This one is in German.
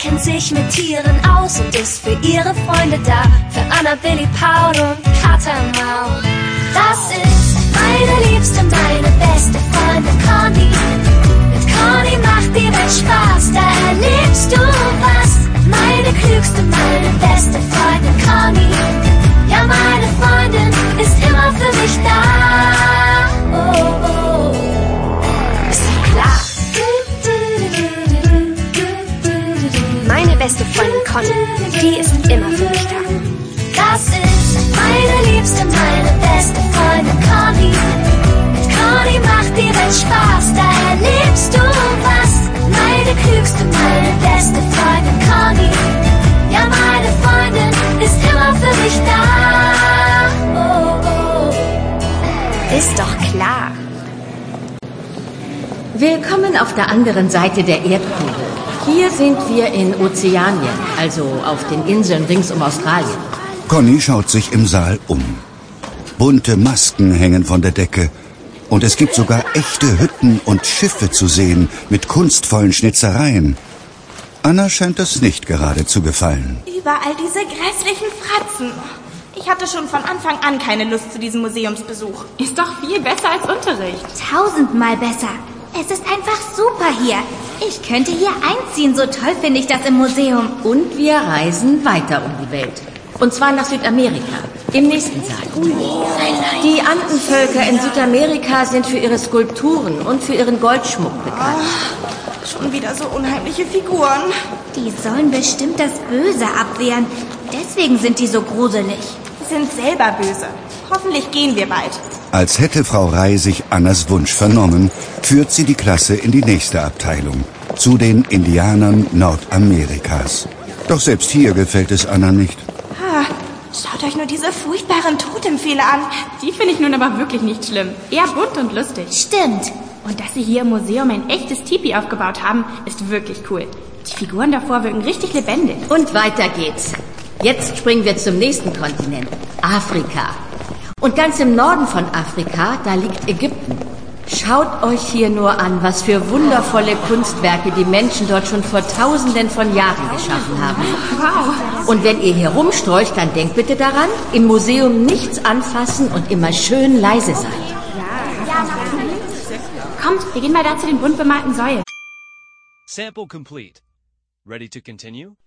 kennt sich mit Tieren aus und ist für ihre Freunde da. Für Anna, Billy, Paul und Kater Maul. Das ist meine Liebste, meine beste Freundin Conny. Mit Conny macht die Welt Spaß, da erlebst du was. Meine klügste, meine beste Freundin Conny. Ja, meine Freundin ist immer für mich da. Oh, oh. Ist doch klar. Meine beste Freundin Conny, die ist immer für mich da. Das ist meine Liebste, meine beste Freundin Conny. Mit Conny macht die Welt Spaß, da erlebst du was. Meine klügste, meine beste Freundin Conny. Ja, meine Freundin ist immer für mich da. Oh, oh. Ist doch klar. Willkommen auf der anderen Seite der Erdkugel. Hier sind wir in Ozeanien, also auf den Inseln rings um Australien. Conny schaut sich im Saal um. Bunte Masken hängen von der Decke. Und es gibt sogar echte Hütten und Schiffe zu sehen mit kunstvollen Schnitzereien. Anna scheint das nicht gerade zu gefallen. Überall diese grässlichen Fratzen. Ich hatte schon von Anfang an keine Lust zu diesem Museumsbesuch. Ist doch viel besser als Unterricht. 1000-mal besser. Es ist einfach super hier. Ich könnte hier einziehen, so toll finde ich das im Museum. Und wir reisen weiter um die Welt. Und zwar nach Südamerika, im nächsten Saal. Die Andenvölker in Südamerika sind für ihre Skulpturen und für ihren Goldschmuck bekannt. Schon wieder so unheimliche Figuren. Die sollen bestimmt das Böse abwehren. Deswegen sind die so gruselig. Sie sind selber böse. Hoffentlich gehen wir bald. Als hätte Frau Rey sich Annas Wunsch vernommen, führt sie die Klasse in die nächste Abteilung, zu den Indianern Nordamerikas. Doch selbst hier gefällt es Anna nicht. Schaut euch nur diese furchtbaren Totempfähle an. Die finde ich nun aber wirklich nicht schlimm. Eher bunt und lustig. Stimmt. Und dass sie hier im Museum ein echtes Tipi aufgebaut haben, ist wirklich cool. Die Figuren davor wirken richtig lebendig. Und weiter geht's. Jetzt springen wir zum nächsten Kontinent, Afrika. Und ganz im Norden von Afrika, da liegt Ägypten. Schaut euch hier nur an, was für wundervolle Kunstwerke die Menschen dort schon vor Tausenden von Jahren geschaffen haben. Wow. Und wenn ihr hier rumstreucht, dann denkt bitte daran, im Museum nichts anfassen und immer schön leise sein. Kommt, wir gehen mal da zu den bunt bemalten Säulen. Sample complete. Ready to continue?